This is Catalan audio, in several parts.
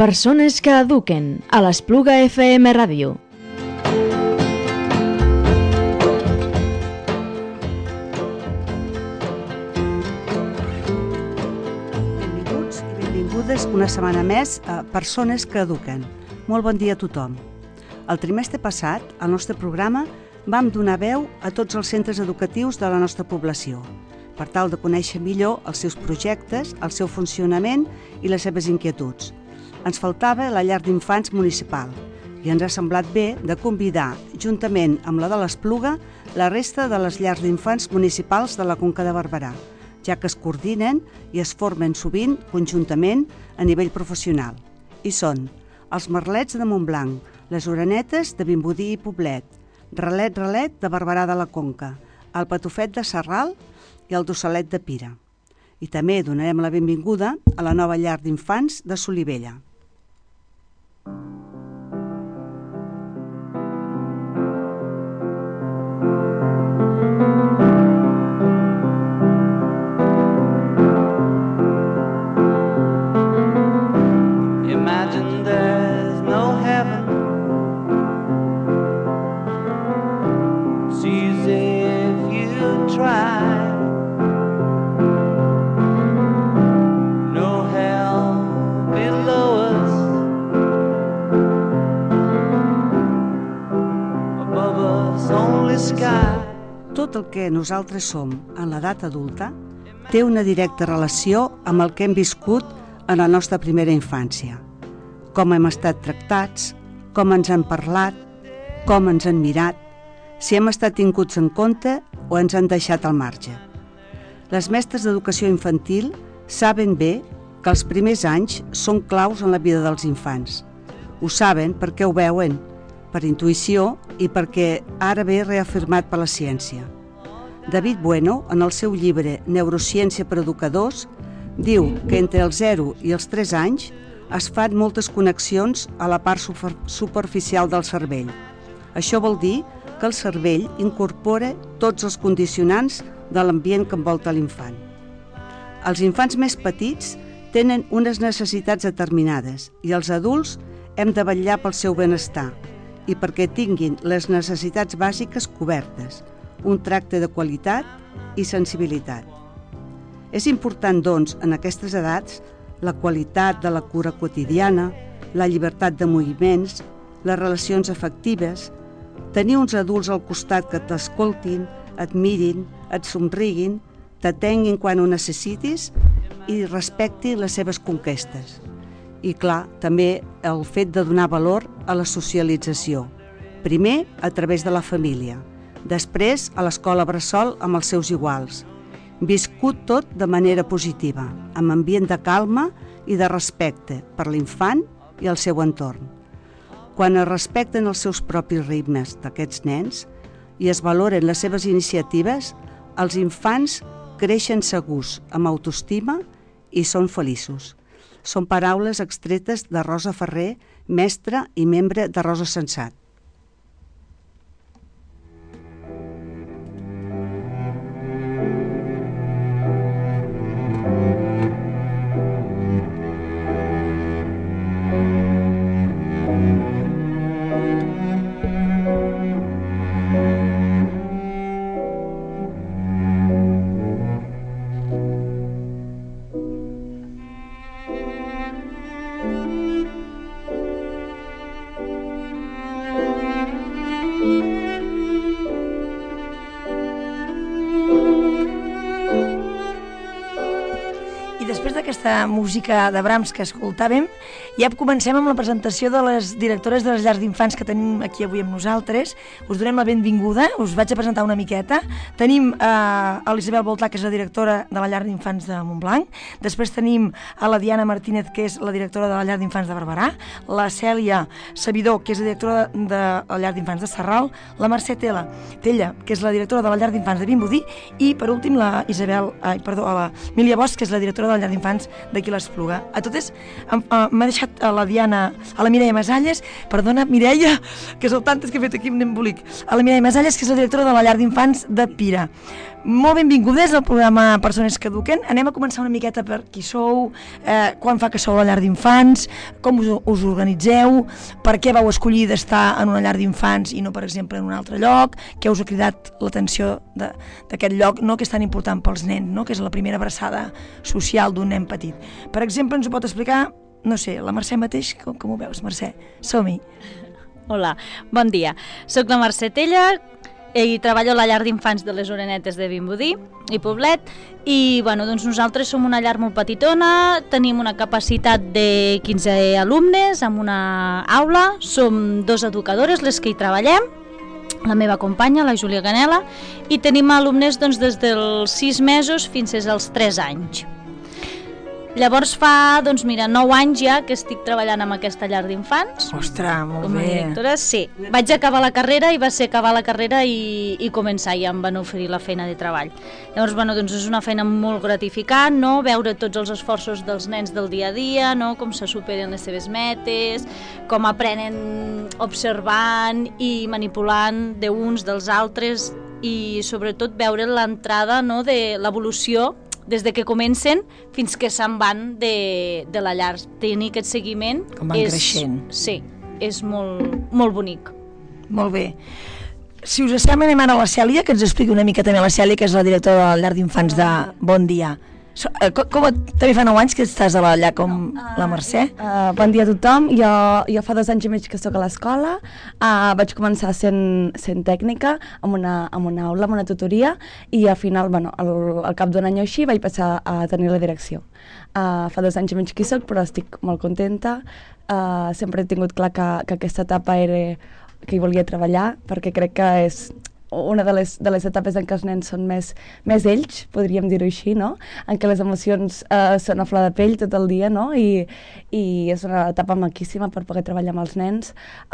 Persones que eduquen a l'Espluga FM Ràdio. Benvinguts i benvingudes una setmana més a Persones que eduquen. Molt bon dia a tothom. El trimestre passat, al nostre programa, vam donar veu a tots els centres educatius de la nostra població, per tal de conèixer millor els seus projectes, el seu funcionament i les seves inquietuds. Ens faltava la llar d'infants municipal i ens ha semblat bé de convidar, juntament amb la de l'Espluga, la resta de les llars d'infants municipals de la Conca de Barberà, ja que es coordinen i es formen sovint conjuntament a nivell professional. I són els Merlets de Montblanc, les Orenetes de Vimbodí i Poblet, Ralet de Barberà de la Conca, el Patufet de Sarral i el d'Ossalet de Pira. I també donarem la benvinguda a la nova llar d'infants de Solivella. Imagine there's no heaven. It's easy if you try. No hell below us. Above us only sky. Tot el que nosaltres som en l'edat adulta té una directa relació amb el que hem viscut en la nostra primera infància. Com hem estat tractats, com ens han parlat, com ens han mirat, si hem estat tinguts en compte o ens han deixat al marge. Les mestres d'educació infantil saben bé que els primers anys són claus en la vida dels infants. Ho saben perquè ho veuen, per intuïció i perquè ara ve reafirmat per la ciència. David Bueno, en el seu llibre Neurociència per educadors, diu que entre els 0 i els 3 anys es fan moltes connexions a la part superficial del cervell. Això vol dir que el cervell incorpora tots els condicionants de l'ambient que envolta l'infant. Els infants més petits tenen unes necessitats determinades i els adults hem de vetllar pel seu benestar i perquè tinguin les necessitats bàsiques cobertes, un tracte de qualitat i sensibilitat. És important, doncs, en aquestes edats, la qualitat de la cura quotidiana, la llibertat de moviments, les relacions afectives, tenir uns adults al costat que t'escoltin, et mirin, et somriguin, t'atenguin quan ho necessitis i respectin les seves conquestes. I clar, també el fet de donar valor a la socialització, primer a través de la família, després a l'escola bressol amb els seus iguals, viscut tot de manera positiva, amb ambient de calma i de respecte per l'infant i el seu entorn. Quan es respecten els seus propis ritmes d'aquests nens i es valoren les seves iniciatives, els infants creixen segurs, amb autoestima i són feliços. Són paraules extretes de Rosa Ferrer, mestra i membre de Rosa Sensat. Aquesta música de Brahms que escoltàvem, ja comencem amb la presentació de les directores de les llars d'infants que tenim aquí avui amb nosaltres. Us donem la benvinguda, us vaig a presentar una miqueta. Tenim l'Isabel Voltà, que és la directora de la llar d'infants de Montblanc. Després tenim a la Diana Martínez, que és la directora de la llar d'infants de Barberà, la Cèlia Sabidor, que és la directora de la llar d'infants de Sarral, la Mercè Tella, que és la directora de la llar d'infants de Vimbodí, i per últim la Emília Bosch, que és la directora de la llar d'infants d'aquí l'Espluga. A totes, m'ha deixat a la Diana, a la Mireia Masalles, perdona, Mireia, que són tantes que he fet aquí un embolic, a la Mireia Masalles, que és la directora de la llar d'infants de Pira. Molt benvingudes al programa Persones que Eduquen. Anem a començar una miqueta per qui sou, quan fa que sou a la llar d'infants, com us organitzeu, per què vau escollir d'estar en una llar d'infants i no, per exemple, en un altre lloc, què us ha cridat l'atenció d'aquest lloc, no, que és tan important pels nens, no, que és la primera abraçada social d'un nen petit. Per exemple, ens ho pot explicar, no sé, la Mercè mateix, com ho veus, Mercè? Som-hi. Hola, bon dia. Soc la Mercè Tella i treballo a la llar d'infants de les Orenetes de Vimbodí i Poblet i bueno, doncs nosaltres som una llar molt petitona, tenim una capacitat de 15 alumnes amb una aula, som 2 educadores les que hi treballem, la meva companya, la Júlia Ganela, i tenim alumnes doncs, des dels 6 mesos fins als 3 anys. Llavors fa, doncs mira, 9 anys ja que estic treballant amb aquesta llar d'infants. Ostres, molt com a bé. directora, sí. Vaig acabar la carrera i va ser acabar la carrera i començar, ja em van oferir la feina de treball. Llavors, bueno, doncs és una feina molt gratificant, no? Veure tots els esforços dels nens del dia a dia, no? Com se superen les seves metes, com aprenen observant i manipulant d'uns dels altres i sobretot veure l'entrada, no? De l'evolució des de que comencen fins que se'n van de la llar. Tenir aquest seguiment com van creixent. Sí, és molt bonic. Molt bé. Si us sembla, anem ara a la Cèlia, que ens expliqui una mica també la Cèlia, que és la directora de la llar d'infants de Bon Dia. També fa 9 anys que estàs a la llar com la Mercè? Bon dia a tothom. Jo fa 2 anys i mig que sóc a l'escola. Vaig començar sent tècnica amb una aula, amb una tutoria, i al final, bueno, al cap d'un any o així vaig passar a tenir la direcció. Fa 2 anys i mig que hi soc, però estic molt contenta. Sempre he tingut clar que aquesta etapa era que hi volia treballar, perquè crec que és una de les etapes en què els nens són més ells, podríem dir-ho així, no? En què les emocions són a flor de pell tot el dia, no? I és una etapa maquíssima per poder treballar amb els nens.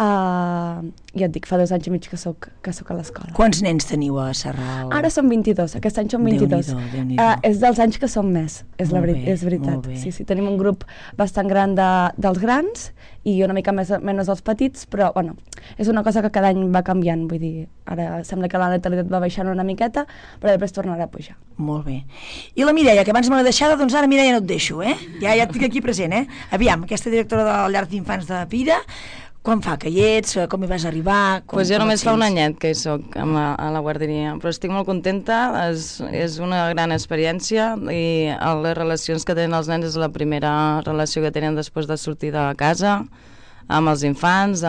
Ja et dic, fa 2 anys i mig que soc a l'escola. Quants nens teniu a Sarral? Ara som 22, aquest any som 22. Déu-n'hi-do. És dels anys que som més, és veritat. Sí, tenim un grup bastant gran dels grans i una mica menys dels petits, però bueno, és una cosa que cada any va canviant, vull dir, ara sembla que la natalitat va baixant una miqueta, però després tornarà a pujar. Molt bé. I la Mireia, que abans me l'he deixada, doncs ara Mireia no et deixo, Ja et tinc aquí present, Aviam, aquesta directora de la llar d'infants de Pira, quan fa que hi ets, com hi vas arribar? Jo només fa un anyet que hi soc a la guarderia, però estic molt contenta, és una gran experiència i les relacions que tenen els nens és la primera relació que tenen després de sortir de casa, amb els infants,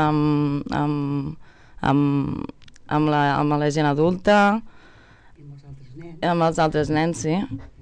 amb la gent adulta, amb els altres nens, sí.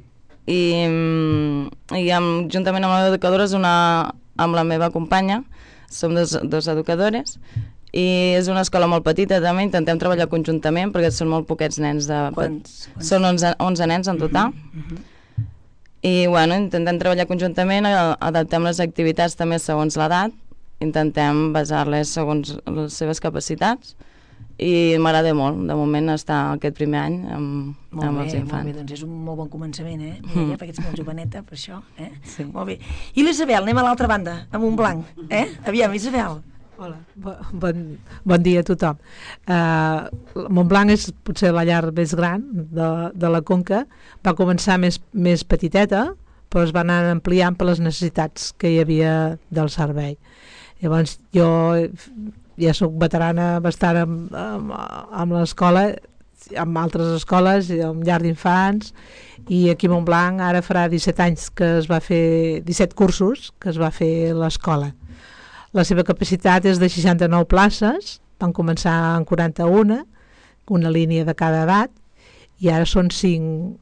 I juntament amb l'educadora, amb la meva companya, som dos educadores, i és una escola molt petita també, intentem treballar conjuntament perquè són molt poquets nens. Són 11 nens en total. I bueno, intentem treballar conjuntament, adaptem les activitats també segons l'edat, intentem basar-les segons les seves capacitats, i m'agrada molt, de moment, estar aquest primer any amb els infants. Molt bé, doncs és un molt bon començament, perquè ets molt joveneta, per això. Sí. Molt bé. I l'Isabel, anem a l'altra banda, amb un blanc. Aviam, Isabel. Hola, bon dia a tothom. Montblanc és potser la llar més gran de la Conca. Va començar més petiteta, però es va anar ampliant per les necessitats que hi havia del servei. Llavors jo ja soc veterana bastant amb l'escola, amb altres escoles, amb llar d'infants, i aquí a Montblanc ara farà 17 anys que es va fer, 17 cursos que es va fer l'escola. La seva capacitat és de 69 places, van començar en 41, una línia de cada edat, i ara són 5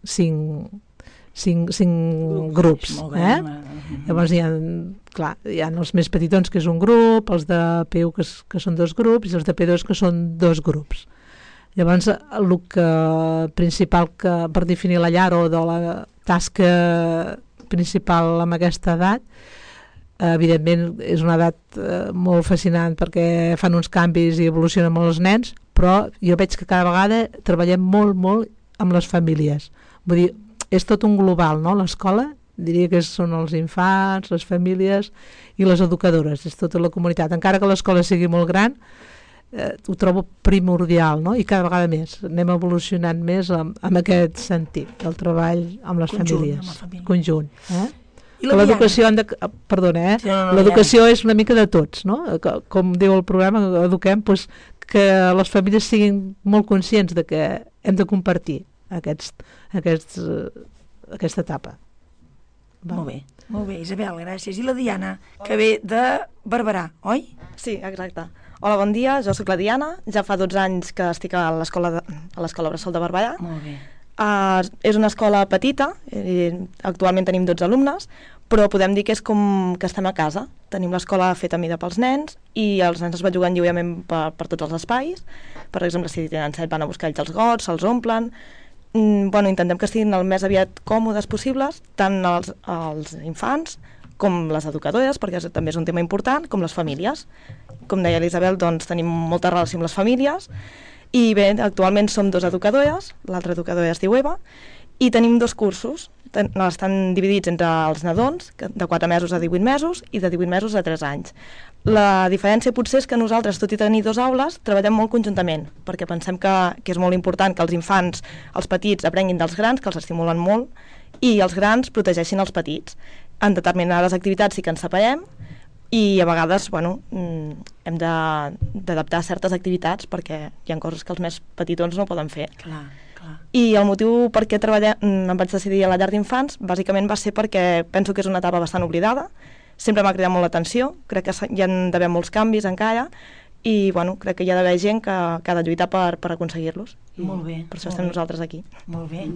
grups. Llavors hi ha els més petitons, que és un grup, els de P1 que són 2 grups, i els de P2 que són 2 grups. Llavors el principal per definir la llar o de la tasca principal amb aquesta edat, evidentment és una edat molt fascinant perquè fan uns canvis i evolucionen molt els nens, però jo veig que cada vegada treballem molt amb les famílies. Vull dir, és tot un global, no? L'escola diria que són els infants, les famílies i les educadores, és tota la comunitat. Encara que l'escola sigui molt gran, ho trobo primordial, no? I cada vegada més. Anem evolucionant més en aquest sentit, del treball amb les famílies. Conjunt. L'educació l'educació és una mica de tots, no? Com diu el programa, eduquem, doncs, que les famílies siguin molt conscients de que hem de compartir aquesta etapa. Molt bé, Isabel, gràcies. I la Diana, que ve de Barberà, oi? Sí, exacte. Hola, bon dia, jo sóc la Diana, ja fa 12 anys que estic a l'escola Bressol de Barberà. Molt bé. És una escola petita, actualment tenim 12 alumnes, però podem dir que és com que estem a casa. Tenim l'escola feta a mida pels nens i els nens es belluguen lliurement per tots els espais. Per exemple, si tenen set van a buscar ells els gots, se'ls omplen. Intentem que estiguin el més aviat còmodes possibles, tant els infants com les educadores, perquè també és un tema important, com les famílies. Com deia l'Isabel, doncs tenim molta relació amb les famílies i bé, actualment som 2 educadores, l'altra educadora es diu Eva, i tenim 2 cursos, estan dividits entre els nadons, de 4 mesos a 18 mesos, i de 18 mesos a 3 anys. La diferència potser és que nosaltres, tot i tenir 2 aules, treballem molt conjuntament, perquè pensem que és molt important que els infants, els petits, aprenguin dels grans, que els estimulen molt, i els grans protegeixin els petits. En determinades activitats sí que ens separem, i a vegades hem d'adaptar certes activitats perquè hi ha coses que els més petitons no poden fer. Clar. I el motiu per què em vaig decidir a la llar d'infants bàsicament va ser perquè penso que és una etapa bastant oblidada, sempre m'ha cridat molt l'atenció, crec que hi ha d'haver molts canvis encara i crec que hi ha d'haver gent que ha de lluitar per aconseguir-los. Molt bé. Per això estem nosaltres aquí. Molt bé.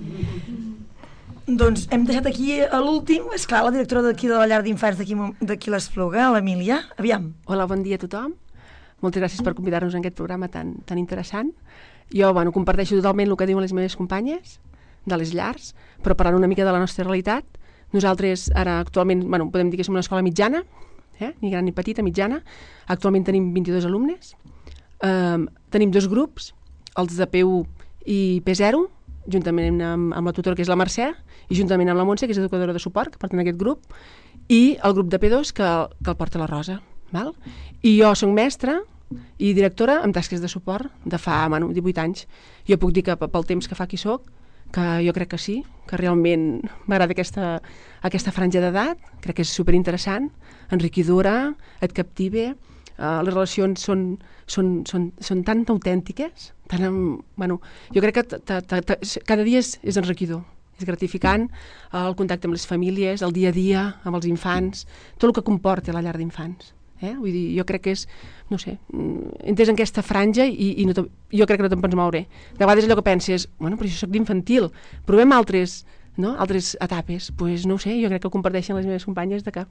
Doncs hem deixat aquí a l'últim, esclar, la directora d'aquí de la llar d'infants d'aquí l'Espluga, l'Emília. Aviam. Hola, bon dia a tothom. Moltes gràcies per convidar-nos en aquest programa tan interessant. Jo, comparteixo totalment el que diuen les meves companyes de les llars, però parlant una mica de la nostra realitat. Nosaltres ara actualment, podem dir que som una escola mitjana, ni gran ni petita, mitjana. Actualment tenim 22 alumnes. Tenim 2 grups, els de P1 i P0, juntament amb la tutora, que és la Mercè, i juntament amb la Montse, que és educadora de suport, que pertany a aquest grup, i el grup de P2, que el porta la Rosa. Val? I jo soc mestra i directora amb tasques de suport de fa 18 anys. Jo puc dir que pel temps que fa que hi soc, que jo crec que sí, que realment m'agrada aquesta franja d'edat, crec que és superinteressant, enriquidora, et captive, les relacions són tan autèntiques, jo crec que cada dia és enriquidor, és gratificant el contacte amb les famílies, el dia a dia amb els infants, tot el que comporta la llar d'infants. Vull dir, jo crec que és, no sé, entès en aquesta franja i jo crec que no te'n pots moure. De vegades allò que penses, però això soc d'infantil, provem altres etapes, doncs no ho sé, jo crec que ho comparteixen les meves companyes que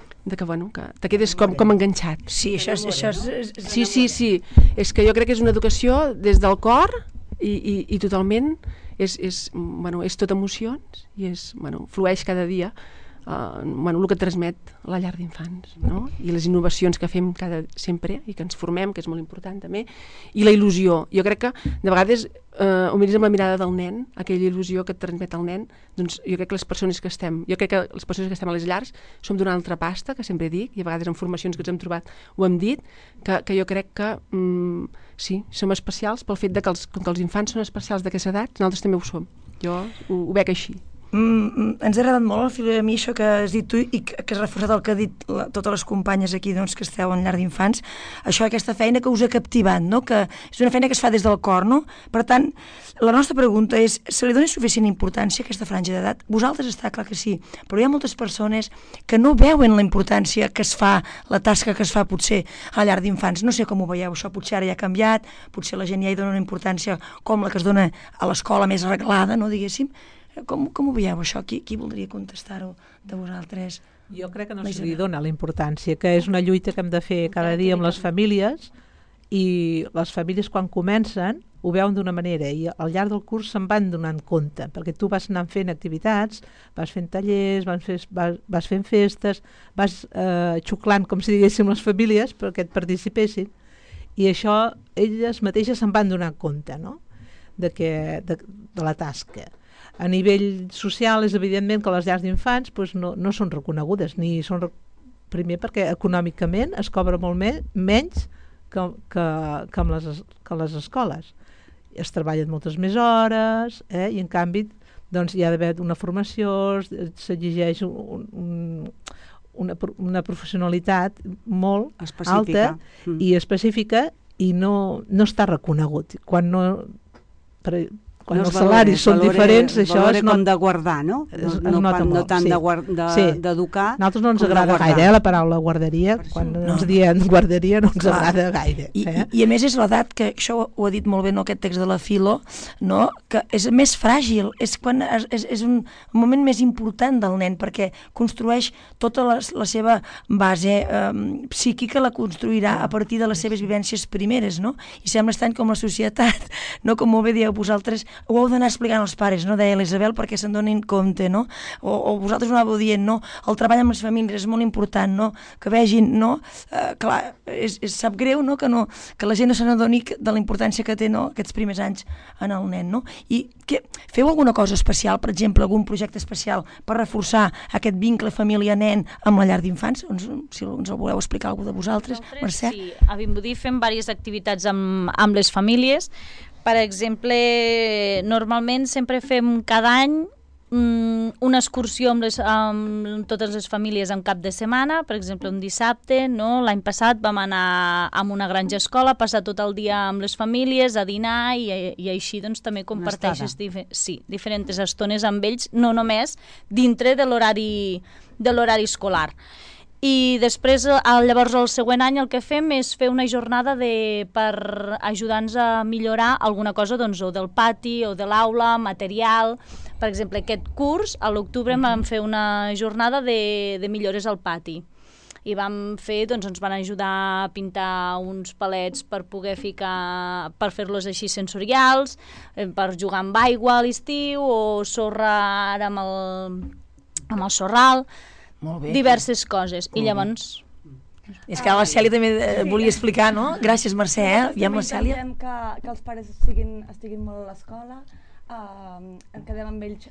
te quedes com enganxat. Sí, això és... Sí, és que jo crec que és una educació des del cor i totalment és tot emocions i flueix cada dia el que transmet la llar d'infants, no? I les innovacions que fem sempre i que ens formem, que és molt important també, i la il·lusió. Jo crec que de vegades ho mires amb la mirada del nen, aquella il·lusió que et transmet el nen, doncs jo crec que les persones que estem a les llars som d'una altra pasta, que sempre dic, i a vegades en formacions que ens hem trobat ho hem dit, que jo crec que sí, som especials pel fet que els infants són especials d'aquesta edat, nosaltres també ho som. Jo ho veig així. Ens ha agradat molt al fil de mi això que has dit tu i que has reforçat el que ha dit totes les companyes aquí que esteu en llar d'infants, aquesta feina que us ha captivat, no? Que és una feina que es fa des del cor, no? Per tant, la nostra pregunta és, se li dona suficient importància a aquesta franja d'edat? Vosaltres està clar que sí, però hi ha moltes persones que no veuen la importància que es fa, la tasca que es fa potser a la llar d'infants. No sé com ho veieu, això potser ara ja ha canviat, potser la gent ja hi dona una importància com la que es dona a l'escola més arreglada, no, diguéssim. Com ho veieu, això? Qui voldria contestar-ho de vosaltres? Jo crec que no se li dona la importància, que és una lluita que hem de fer cada dia amb les famílies, i les famílies quan comencen ho veuen d'una manera i al llarg del curs se'n van donant compte, perquè tu vas anant fent activitats, vas fent tallers, vas fent festes, vas xuclant, com si diguéssim, les famílies perquè et participessin, i això elles mateixes se'n van donar compte, no? de la tasca. A nivell social és evidentment que les llars d'infants doncs, no són reconegudes, ni són primer perquè econòmicament es cobra molt menys que a les escoles. Es treballen moltes més hores i en canvi doncs, hi ha d'haver una formació, s'exigeix una professionalitat molt específica. Alta i específica i no està reconegut. Quan els salaris són diferents, això és com de guardar, no? No tant d'educar. A nosaltres no ens agrada gaire, la paraula guarderia, quan ens diem guarderia no ens agrada gaire. I a més és l'edat, que això ho ha dit molt bé aquest text de la Filo, que és més fràgil, és un moment més important del nen, perquè construeix tota la seva base psíquica, la construirà a partir de les seves vivències primeres, no? I sembla estrany com la societat, com molt bé dieu vosaltres, ho heu d'anar explicant als pares, no? Deia l'Isabel, perquè se'n donin compte, no? O vosaltres ho anàveu dient, no? El treball amb les famílies és molt important, no? Que vegin, no? Clar, sap greu, no? Que la gent no se n'adoni de la importància que té, no? Aquests primers anys en el nen, no? I feu alguna cosa especial, per exemple, algun projecte especial per reforçar aquest vincle família-nen amb la llar d'infants? Si ens el voleu explicar algú de vosaltres, Mercè? Sí, a Vimbodí fem diverses activitats amb les famílies. Per exemple, normalment sempre fem cada any una excursió amb totes les famílies en cap de setmana, per exemple un dissabte, no? L'any passat vam anar a una granja escola, passar tot el dia amb les famílies, a dinar i així doncs també comparteixes diferents estones amb ells, no només dintre de l'horari escolar. I després, llavors, el següent any el que fem és fer una jornada per ajudar-nos a millorar alguna cosa doncs, o del pati o de l'aula, material. Per exemple, aquest curs, a l'octubre, vam fer una jornada de millores al pati. I vam fer, doncs ens van ajudar a pintar uns palets per poder per fer-los així sensorials, per jugar amb aigua a l'estiu, o sorra ara amb el sorral. Diverses coses. I llavors... És que la Cèlia també volia explicar, no? Gràcies, Mercè. I amb la Cèlia... Que els pares estiguin molt a l'escola, quedem amb ells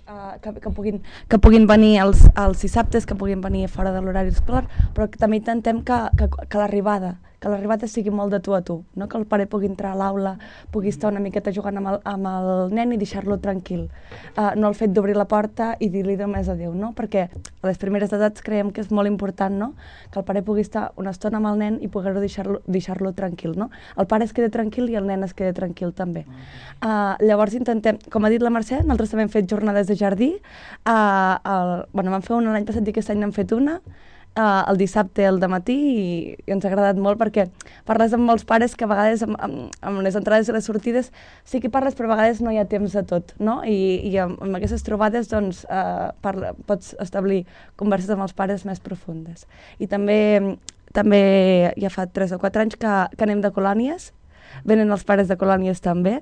que puguin venir els dissabtes, que puguin venir fora de l'horari escolar, però també intentem que l'arribada sigui molt de tu a tu, no? Que el pare pugui entrar a l'aula, pugui estar una miqueta jugant amb el nen i deixar-lo tranquil. No el fet d'obrir la porta i dir-li només adéu, no? Perquè a les primeres edats creiem que és molt important, no? Que el pare pugui estar una estona amb el nen i poder deixar-lo tranquil, no? El pare es queda tranquil i el nen es queda tranquil també. Llavors intentem, com ha dit la Mercè, nosaltres també hem fet jornades de jardí. Vam fer una l'any passat i aquest any n'hem fet una, el dissabte al dematí, i ens ha agradat molt perquè parles amb molts pares que a vegades amb les entrades i les sortides sí que parles, però a vegades no hi ha temps de tot, no? I amb aquestes trobades doncs, pots establir converses amb els pares més profundes. I també ja fa 3 o 4 anys que anem de colònies, venen els pares de colònies també,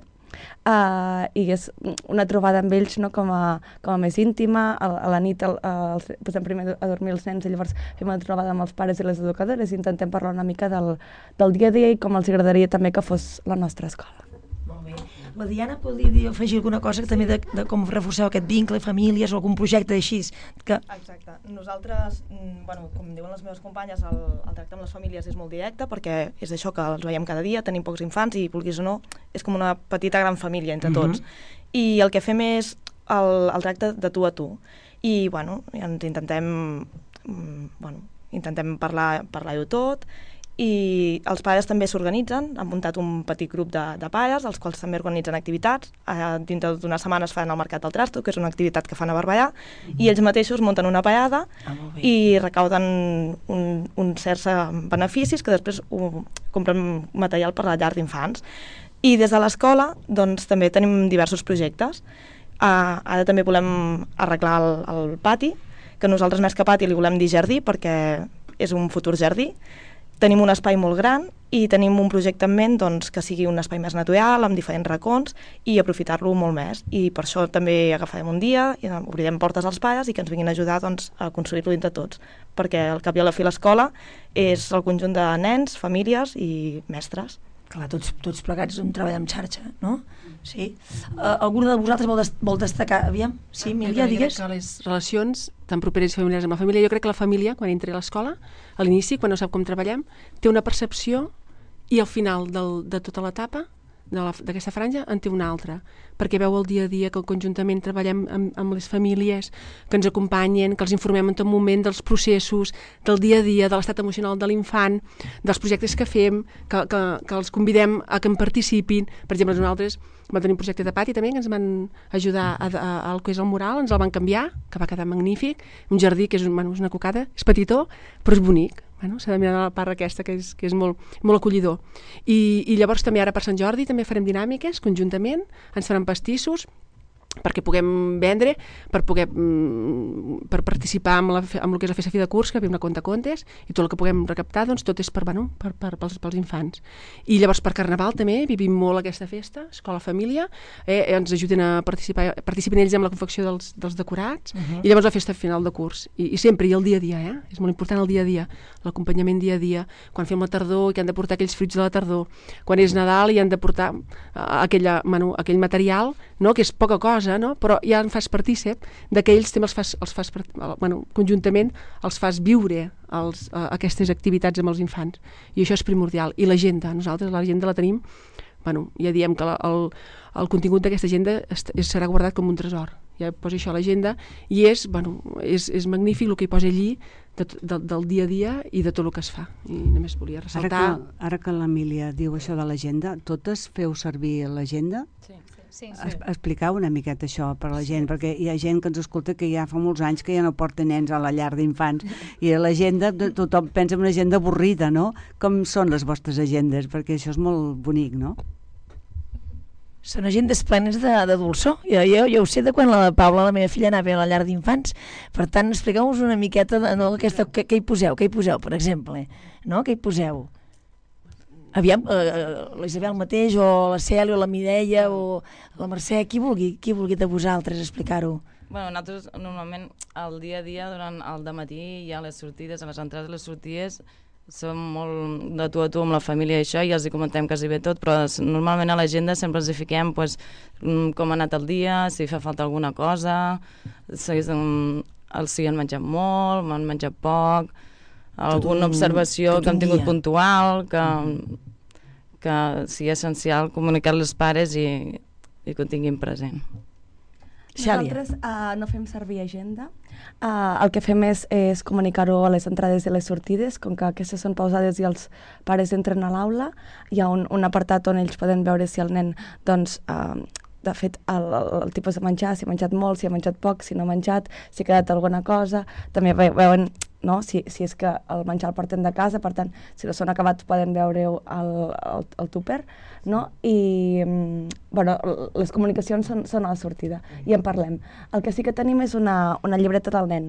i és una trobada amb ells, no? com a més íntima. A la nit posem primer a dormir els nens i llavors fem una trobada amb els pares i les educadores i intentem parlar una mica del dia a dia i com els agradaria també que fos la nostra escola. Molt bé. La Diana podria afegir alguna cosa també de com reforçeu aquest vincle, famílies o algun projecte així? Exacte. Nosaltres, com diuen les meves companyes, el tracte amb les famílies és molt directe perquè és això que els veiem cada dia, tenim pocs infants i, vulguis o no, és com una petita gran família entre tots. I el que fem és el tracte de tu a tu. I, ens intentem parlar-ho tot. I els pares també s'organitzen, han muntat un petit grup de pares, els quals també organitzen activitats. Dintre d'una setmana es fan el Mercat del Trasto, que és una activitat que fan a Barberà, i ells mateixos munten una parada i recauden uns certs beneficis que després compren material per a la llar d'infants. I des de l'escola doncs, també tenim diversos projectes. Ara també volem arreglar el pati, que nosaltres més que pati li volem dir jardí perquè és un futur jardí. Tenim un espai molt gran i tenim un projecte en ment doncs, que sigui un espai més natural, amb diferents racons, i aprofitar-lo molt més. I per això també agafarem un dia i obrirem portes als pares i que ens vinguin a ajudar doncs, a construir-lo entre tots. Perquè al cap i a la fi l'escola és el conjunt de nens, famílies i mestres. Clar, tots plegats un treball en xarxa, no? Sí. Alguna de vosaltres vol destacar? Aviam, sí, Mília, digues. Que les relacions tan properes i familiars amb la família, jo crec que la família, quan entra a l'escola, a l'inici, quan no sap com treballem, té una percepció i al final de tota l'etapa d'aquesta franja en té una altra, perquè veu el dia a dia que conjuntament treballem amb les famílies que ens acompanyen, que els informem en tot moment dels processos, del dia a dia, de l'estat emocional de l'infant, dels projectes que fem, que els convidem a que en participin. Per exemple, nosaltres vam tenir un projecte de pati també que ens van ajudar al que és el mural, ens el van canviar, que va quedar magnífic, un jardí que és una cocada, és petitó, però és bonic. S'ha de mirar la part aquesta, que és molt, molt acollidor. I llavors també ara per Sant Jordi també farem dinàmiques conjuntament, ens faran pastissos perquè puguem vendre, per participar amb el que és la festa fi de curs, que ve una contes, i tot el que puguem recaptar, doncs tot és pels infants. I llavors per Carnaval també vivim molt aquesta festa, escola-família, ens ajuden a participar, participen ells amb la confecció dels decorats, i llavors la festa final de curs. I sempre, i el dia a dia, és molt important el dia a dia, l'acompanyament dia a dia, quan fem la tardor i que han de portar aquells fruits de la tardor, quan és Nadal i han de portar aquell material, que és poca cosa, però ja en fas partícip d'aquells temes, conjuntament els fas viure aquestes activitats amb els infants, i això és primordial. I l'agenda, nosaltres l'agenda la tenim, ja diem que el contingut d'aquesta agenda serà guardat com un tresor, ja posa això a l'agenda, i és magnífic el que hi posa allí del dia a dia i de tot el que es fa, i només volia ressaltar. Ara que l'Emília diu això de l'agenda, totes feu servir l'agenda? Sí. Explicar una miqueta això per a la gent, perquè hi ha gent que ens escolta que ja fa molts anys que ja no porta nens a la llar d'infants, i l'agenda, tothom pensa en una agenda avorrida, no? Com són les vostres agendes? Perquè això és molt bonic, no? Són agendes plenes de dolçor. Jo ho sé de quan la Paula, la meva filla, anava a la llar d'infants. Per tant, expliqueu-nos una miqueta què hi poseu, per exemple. Què hi poseu? Aviam, l'Isabel mateix, o la Cèlia, o la Mireia, o la Mercè, qui vulgui de vosaltres explicar-ho. Nosaltres normalment el dia a dia, durant el dematí, hi ha les sortides, a les entrades de les sortides, som molt de tu a tu amb la família i això, i els hi comentem quasi bé tot, però normalment a l'agenda sempre els hi fiquem com ha anat el dia, si fa falta alguna cosa, si han menjat molt, m'han menjat poc, alguna observació que hem tingut puntual, que sigui essencial comunicar-li als pares i que ho tinguin present. Nosaltres no fem servir agenda. El que fem és comunicar-ho a les entrades i les sortides, com que aquestes són pausades i els pares entren a l'aula. Hi ha un apartat on ells poden veure si el nen, doncs, de fet, el tipus de menjar, si ha menjat molt, si ha menjat poc, si no ha menjat, si ha quedat alguna cosa. També veuen si és que el menjar el porten de casa, per tant, si no són acabats poden veure-ho al tupper, i les comunicacions són a la sortida i en parlem. El que sí que tenim és una llibreta del nen.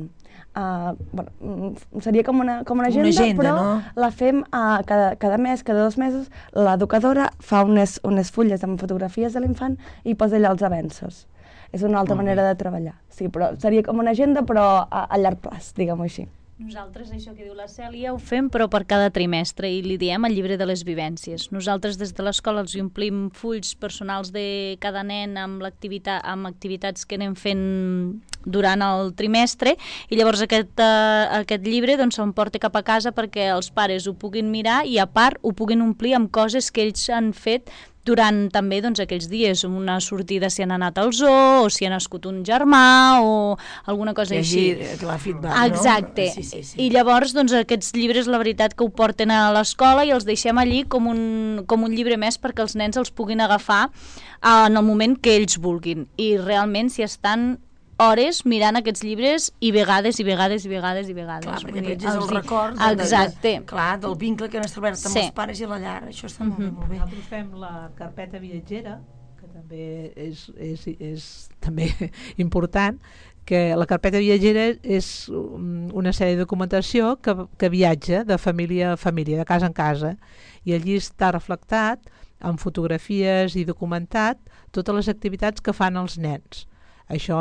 Seria com una agenda, però la fem cada mes, cada 2 mesos. L'educadora fa unes fulles amb fotografies de l'infant i posa allà els avenços. És una altra manera de treballar. Sí, però seria com una agenda, però a llarg plaç, diguem-ho així. Nosaltres, això que diu la Cèlia, ho fem però per cada trimestre i li diem el llibre de les vivències. Nosaltres des de l'escola els omplim fulls personals de cada nen amb activitats que anem fent durant el trimestre, i llavors aquest llibre s'emporta cap a casa perquè els pares ho puguin mirar i a part ho puguin omplir amb coses que ells han fet durant també aquells dies, una sortida si han anat al zoo, o si ha nascut un germà, o alguna cosa així. Clar, feedback, exacte. Sí. I llavors aquests llibres, la veritat, que ho porten a l'escola i els deixem allí com un llibre més perquè els nens els puguin agafar en el moment que ells vulguin. I realment, si estan hores mirant aquests llibres i vegades. Clar, perquè aquests és el record del vincle que han establert amb els pares i la llar. Això està molt bé. Nosaltres fem la carpeta viatgera, que també és també important, que la carpeta viatgera és una sèrie de documentació que viatja de família a família, de casa en casa, i allí està reflectat amb fotografies i documentat totes les activitats que fan els nens. Això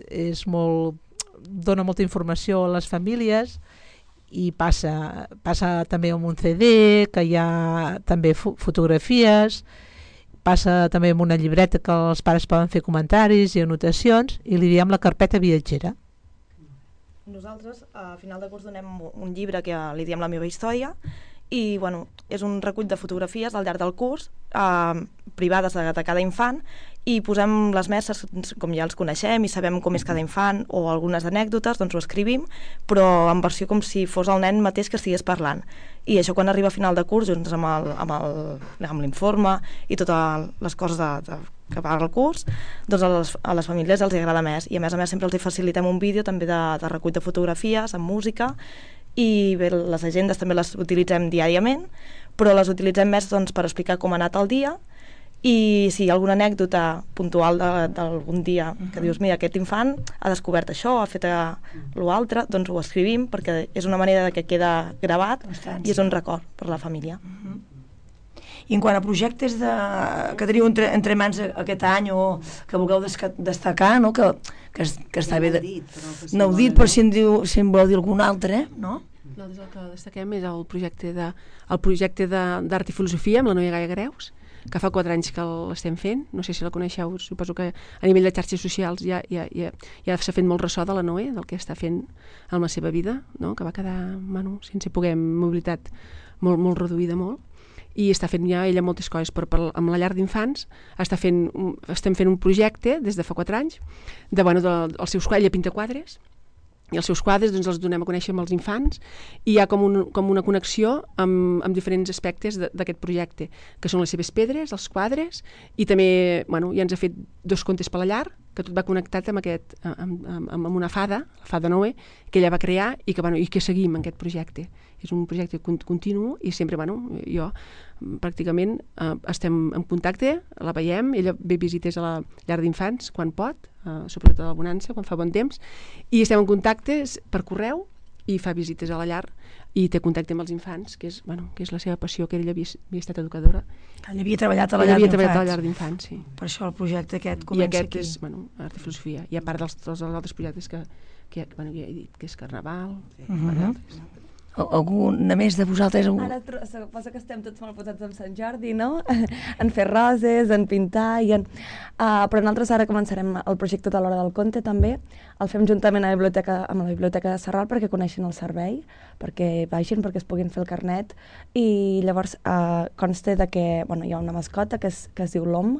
dona molta informació a les famílies i passa també amb un CD, que hi ha també fotografies, passa també amb una llibreta que els pares poden fer comentaris i anotacions, i li diem la carpeta viatgera. Nosaltres a final de curs donem un llibre que li diem La meva història, i bueno, és un recull de fotografies al llarg del curs, privades de cada infant, i posem les mestres, com ja els coneixem i sabem com és cada infant, o algunes anècdotes, doncs ho escrivim, però en versió com si fos el nen mateix que estigués parlant. I això quan arriba a final de curs, junts amb l'informe i totes les coses que va al curs, doncs a les famílies els agrada més. I a més sempre els facilitem un vídeo també de recull de fotografies, amb música, i bé, les agendes també les utilitzem diàriament, però les utilitzem més doncs, per explicar com ha anat el dia, i si hi ha alguna anècdota puntual d'algun dia que dius, mira, aquest infant ha descobert això, ha fet l'altre, doncs ho escrivim, perquè és una manera que queda gravat i és un record per la família. I en quant a projectes que teniu entre mans aquest any o que vulgueu destacar, no? que està bé... No heu dit, però si en voleu dir algun altre, no? Nosaltres el que destaquem és el projecte d'Art i Filosofia amb la Noia Gaia Greus, que fa 4 anys que l'estem fent. No sé si la coneixeu, suposo que a nivell de xarxes socials ja s'ha fet molt ressò de la Noé, del que està fent en la seva vida, no? Que va quedar sense poder mobilitat molt reduïda, molt, i està fent ja ella moltes coses, però amb la llar d'infants estem fent un projecte des de fa 4 anys, ella pinta quadres, i els seus quadres doncs, els donem a conèixer amb els infants, i hi ha com una connexió amb diferents aspectes d'aquest projecte, que són les seves pedres, els quadres, i també ja ens ha fet 2 contes per la llar, que tot va connectat amb una fada, la fada Noé, que ella va crear i que seguim en aquest projecte. És un projecte continu i sempre, jo pràcticament estem en contacte, la veiem, ella ve visites a la llar d'infants quan pot, sobretot a la bonança, quan fa bon temps, i estem en contacte per correu i fa visites a la llar i té contacte amb els infants, que és la seva passió, que ella havia estat educadora. Ella havia treballat a la llar d'infants. Sí. Per això el projecte aquest comença aquí. I aquest és, Art i Filosofia. I a part dels altres projectes que ja he dit, que és Carnaval, Alguna més de vosaltres? Ara suposo que estem tots molt posats en Sant Jordi, no? En fer roses, en pintar, però nosaltres ara començarem el projecte de l'Hora del Conte també. El fem juntament amb la Biblioteca de Sarral perquè coneixin el servei, perquè vagin, perquè es puguin fer el carnet, i llavors consta que hi ha una mascota que es diu l'OM,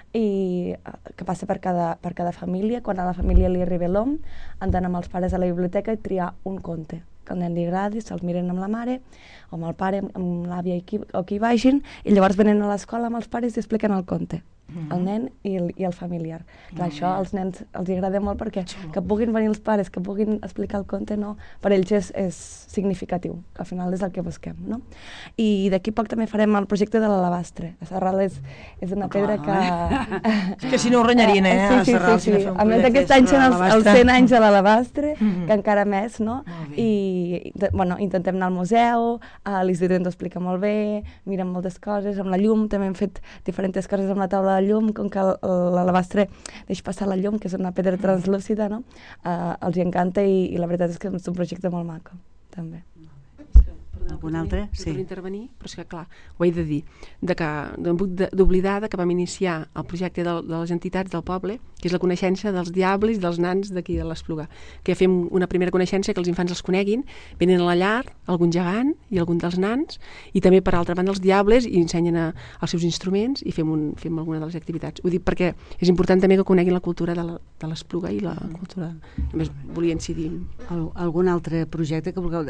i que passa per cada família. Quan a la família li arriba l'OM, han d'anar amb els pares a la biblioteca i triar un conte que al nen li agradi, se'ls miren amb la mare o amb el pare, amb l'àvia o qui vagin, i llavors venen a l'escola amb els pares i expliquen el conte, el nen i el familiar. Clar, això als nens els agrada molt perquè que puguin venir els pares, que puguin explicar el conte, no, per ells és significatiu, que al final és el que busquem, no? I d'aquí poc també farem el projecte de l'alabastre. A Sarral és una pedra que... És que si no ho renyarien, Sí. A més aquest any són els 100 anys de l'alabastre, que encara més, no? I intentem anar al museu, l'Isidre ens ho explica molt bé, mirem moltes coses, amb la llum també hem fet diferents coses amb la taula de llum, com que l'alabastre deixa passar la llum, que és una pedra translúcida, no? Els encanta i la veritat és que és un projecte molt maco, també. Algun altre? Sí. Per intervenir, però és que clar, ho he de dir, no em puc d'oblidar que vam iniciar el projecte de les entitats del poble, que és la coneixença dels diables i dels nans d'aquí de l'Espluga, que fem una primera coneixença, que els infants els coneguin, venen a la llar, algun gegant i algun dels nans, i també per altra banda els diables, i ensenyen els seus instruments i fem alguna de les activitats. Ho dic perquè és important també que coneguin la cultura de l'Espluga i la cultura... Només volia incidir. Algun altre projecte que vulgueu...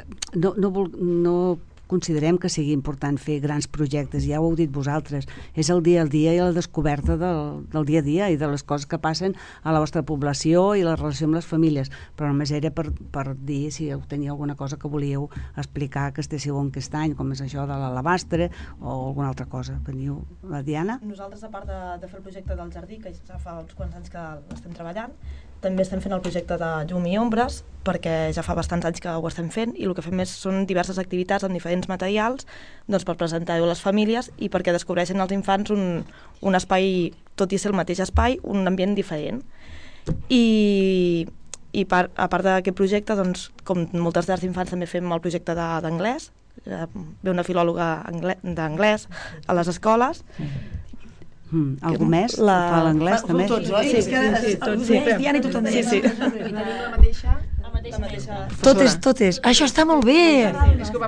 No considerem que sigui important fer grans projectes, ja ho heu dit vosaltres, és el dia a dia i la descoberta del dia a dia i de les coses que passen a la vostra població i la relació amb les famílies, però només era per dir si tenia alguna cosa que volíeu explicar que estéssiu en aquest any, com és això de l'alabastre o alguna altra cosa. Veniu, la Diana? Nosaltres, a part de fer el projecte del jardí, que ja fa uns quants anys que l'estem treballant, també estem fent el projecte de llum i ombres, perquè ja fa bastants anys que ho estem fent, i el que fem són diverses activitats amb diferents materials per presentar-ho a les famílies i perquè descobreixen els infants un espai, tot i ser el mateix espai, un ambient diferent. I a part d'aquest projecte, com moltes llars d'infants, també fem el projecte d'anglès. Ve una filòloga d'anglès a les escoles, Algú més? Fa l'anglès també? Tots, oi? Sí, tots. Diana i tu també. Sí. I tenim la mateixa Totes. Això està molt bé. És que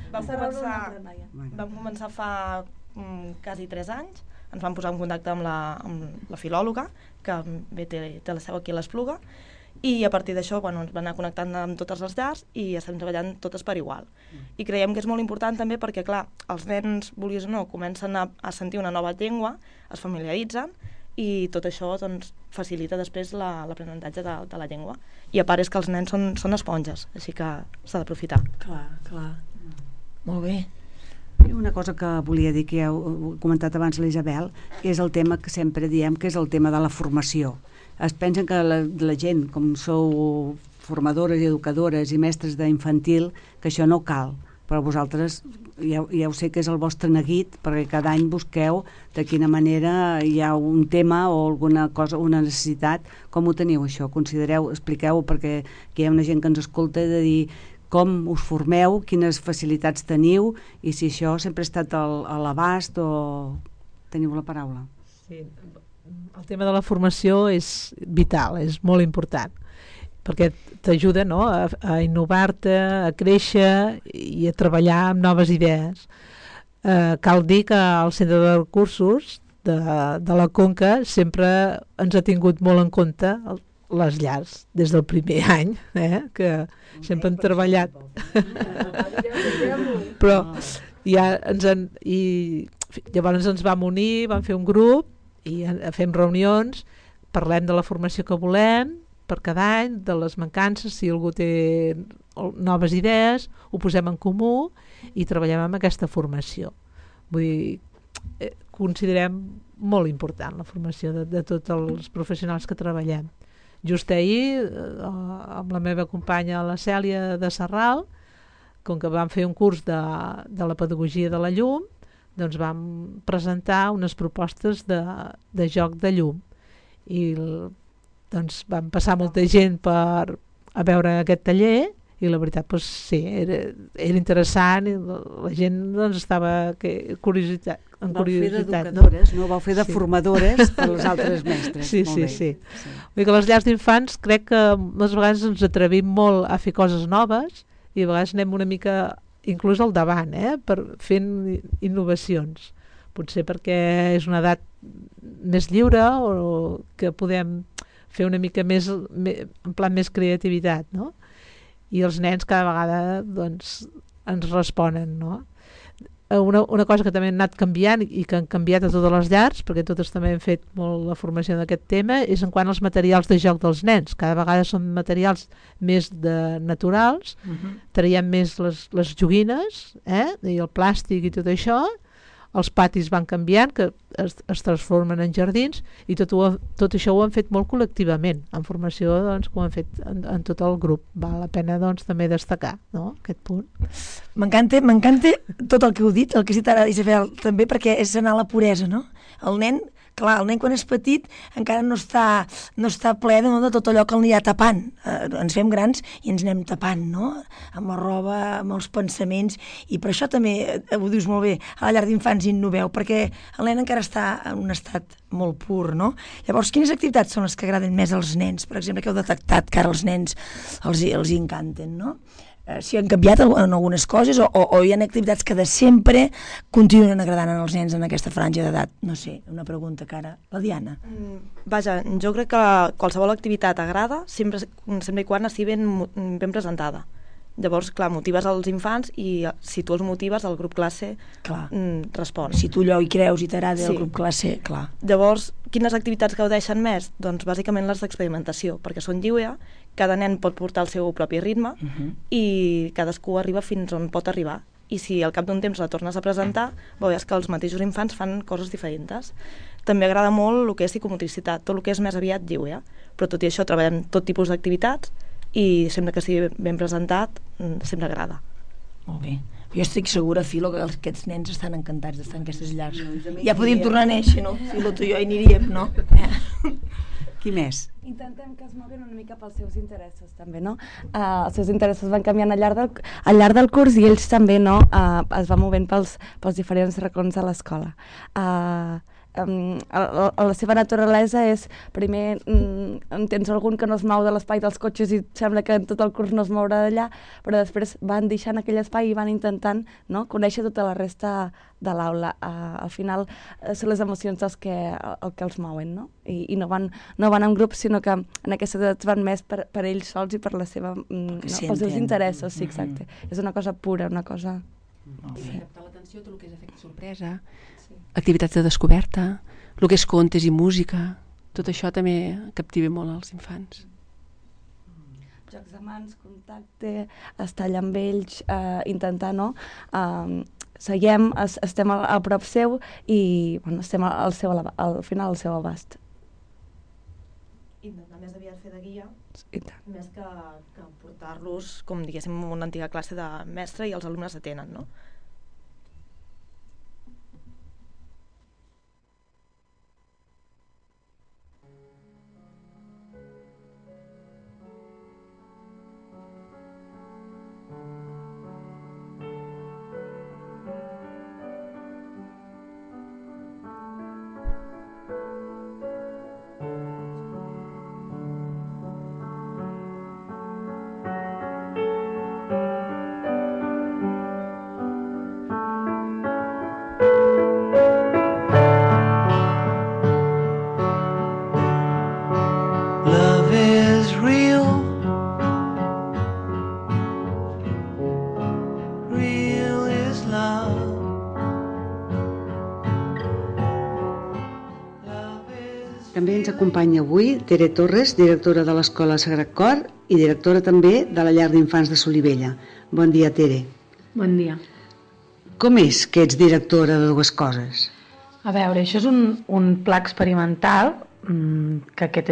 vam començar fa quasi 3 anys, ens vam posar en contacte amb la filòloga, que bé té la seu aquí a l'Espluga, i a partir d'això ens van anar connectant amb totes les llars i estem treballant totes per igual. I creiem que és molt important també perquè, clar, els nens, vulguis o no, comencen a sentir una nova llengua, es familiaritzen, i tot això doncs, facilita després l'aprenentatge de la llengua. I a part és que els nens són esponges, així que s'ha d'aprofitar. Clar. Molt bé. I una cosa que volia dir, que ja ho he comentat abans l'Isabel, és el tema que sempre diem, que és el tema de la formació. Es pensen que la gent, com sou formadores i educadores i mestres d'infantil, que això no cal, però vosaltres ja ho sé que és el vostre neguit, perquè cada any busqueu de quina manera hi ha un tema o alguna cosa, una necessitat. Com ho teniu això? Expliqueu, perquè aquí hi ha una gent que ens escolta, de dir com us formeu, quines facilitats teniu i si això sempre ha estat a l'abast o teniu la paraula. Sí, el tema de la formació és vital, és molt important, perquè t'ajuda, no?, a innovar-te, a créixer i a treballar amb noves idees. Cal dir que el Centre de Recursos de la Conca sempre ens ha tingut molt en compte les llars, des del primer any, que sempre hem treballat. Però llavors ens vam unir, vam fer un grup i fem reunions, parlem de la formació que volem per cada any, de les mancances, si algú té noves idees, ho posem en comú i treballem amb aquesta formació. Vull dir, considerem molt important la formació de tots els professionals que treballem. Just ahir, amb la meva companya, la Cèlia de Sarral, com que vam fer un curs de la pedagogia de la llum, doncs vam presentar unes propostes de joc de llum. I doncs vam passar molta gent a veure aquest taller i la veritat, doncs sí, era interessant i la gent doncs estava en curiositat. Vau fer d'educadores, no? Vau fer de formadores per les altres mestres. Sí. Vull dir que les llars d'infants crec que moltes vegades ens atrevim molt a fer coses noves i a vegades anem una mica inclús al davant, fent innovacions. Potser perquè és una edat més lliure o que podem fer una mica més, en plan més creativitat, no? I els nens cada vegada doncs, ens responen, no? Una cosa que també han anat canviant i que han canviat a totes les llars, perquè totes també hem fet molt la formació d'aquest tema, és en quant als materials de joc dels nens. Cada vegada són materials més naturals, traiem més les joguines, i el plàstic i tot això. Els patis van canviant, que es transformen en jardins, i tot això ho han fet molt col·lectivament, en formació doncs, que ho han fet en tot el grup. Val la pena doncs, també destacar, no?, aquest punt. M'encanta tot el que heu dit, el que has dit ara, Isabel, també, perquè és anar a la puresa, no? El nen quan és petit encara no està ple de tot allò que el anirà tapant. Ens fem grans i ens anem tapant, no?, amb la roba, amb els pensaments, i per això també, ho dius molt bé, a la llar d'infants innoveu, perquè el nen encara està en un estat molt pur, no? Llavors, quines activitats són les que agraden més als nens? Per exemple, que heu detectat que ara els nens els encanten, no? Si han canviat en algunes coses o hi ha activitats que de sempre continuen agradant als nens en aquesta franja d'edat. No sé, una pregunta que ara... La Diana. Vaja, jo crec que qualsevol activitat agrada sempre i quan estigui ben presentada. Llavors, clar, motives els infants i si tu els motives, el grup classe respon. Si tu allò hi creus i t'agrada el grup classe, clar. Llavors, quines activitats gaudeixen més? Doncs bàsicament les d'experimentació, perquè són lliure, cada nen pot portar el seu propi ritme i cadascú arriba fins on pot arribar. I si al cap d'un temps la tornes a presentar, veuràs que els mateixos infants fan coses diferents. També agrada molt el que és psicomotricitat, tot el que és més aviat lliure, però tot i això treballem tot tipus d'activitats i sempre que estigui ben presentat sempre agrada. Molt bé. Jo estic segura, Filo, que aquests nens estan encantats d'estar en aquestes llars. Ja podíem tornar a néixer, no? Filo, tu i jo hi aniríem, no? Qui més? Intentem que es moguin una mica pels seus interessos, també, no? Els seus interessos van canviant al llarg del curs i ells també, no? Es van movent pels diferents racons de l'escola. la seva naturalesa és, primer en tens algun que no es mou de l'espai dels cotxes i sembla que en tot el curs no es mourà d'allà, però després van deixant aquell espai i van intentant, no?, conèixer tota la resta de l'aula. Al final són les emocions el que els mouen, no? I no van en grup, sinó que en aquestes edats van més per ells sols i per la seva, pels seus interessos, sí, exacte. És una cosa pura, una cosa... Captar l'atenció, tot el que és efecte sorpresa, activitats de descoberta, el que és contes i música, tot això també captiva molt als infants. Jocs de mans, contacte, estar allà amb ells, intentar, no? Seguem, estem a prop seu i estem al final al seu abast. Intentar més aviat fer de guia, més que portar-los, com diguéssim, una antiga classe de mestre i els alumnes atenen, no? Love is real. Real is love. També ens acompanya avui Tere Torres, directora de l'Escola Sagrat Cor i directora també de la Llar d'Infants de Solivella. Bon dia, Tere. Bon dia. Com és que ets directora de dues coses? A veure, això és un pla experimental, que aquest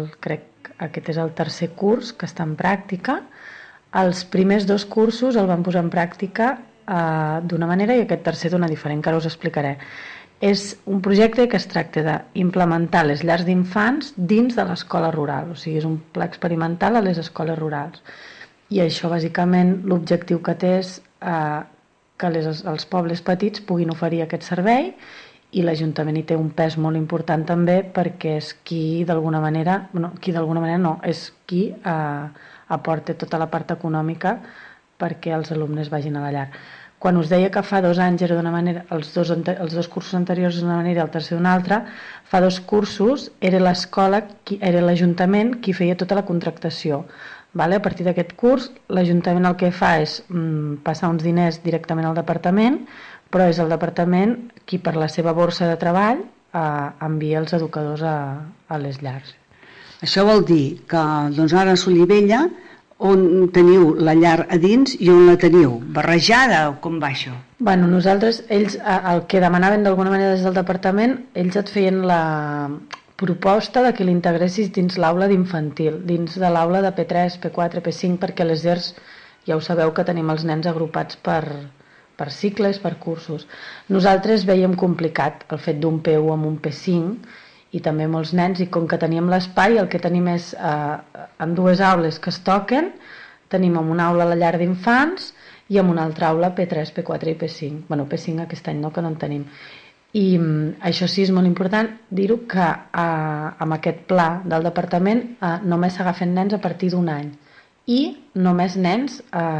és el tercer curs que està en pràctica. Els primers dos cursos el van posar en pràctica d'una manera i aquest tercer d'una diferent, que ara us explicaré. És un projecte que es tracta d'implementar les llars d'infants dins de l'escola rural, o sigui, és un pla experimental a les escoles rurals. I això, bàsicament, l'objectiu que té és que els pobles petits puguin oferir aquest servei i l'Ajuntament hi té un pes molt important també perquè és qui d'alguna manera, és qui aporta tota la part econòmica perquè els alumnes vagin a la llar. Quan us deia que fa 2 anys era d'una manera, els dos cursos anteriors d'una manera i el tercer d'una altra, fa 2 cursos era l'escola, era l'Ajuntament qui feia tota la contractació. A partir d'aquest curs, l'Ajuntament el que fa és passar uns diners directament al departament, però és el departament qui per la seva borsa de treball envia els educadors a les llars. Això vol dir que ara a Solivella on teniu la llar a dins i on la teniu? Barrejada o com va això? Nosaltres, ells, el que demanaven d'alguna manera des del departament, ells et feien la proposta de que l'integressis dins l'aula d'infantil, dins de l'aula de P3, P4, P5, perquè les llars, ja ho sabeu que tenim els nens agrupats per cicles, per cursos. Nosaltres veiem complicat el fet d'un P1 amb un P5 i també molts nens, i com que teníem l'espai, el que tenim és en 2 aules que es toquen, tenim en una aula la llar d'infants i en una altra aula P3, P4 i P5. P5 aquest any no, que no en tenim. I això sí, és molt important dir-ho que amb aquest pla del departament només s'agafen nens a partir d'1 any i només nens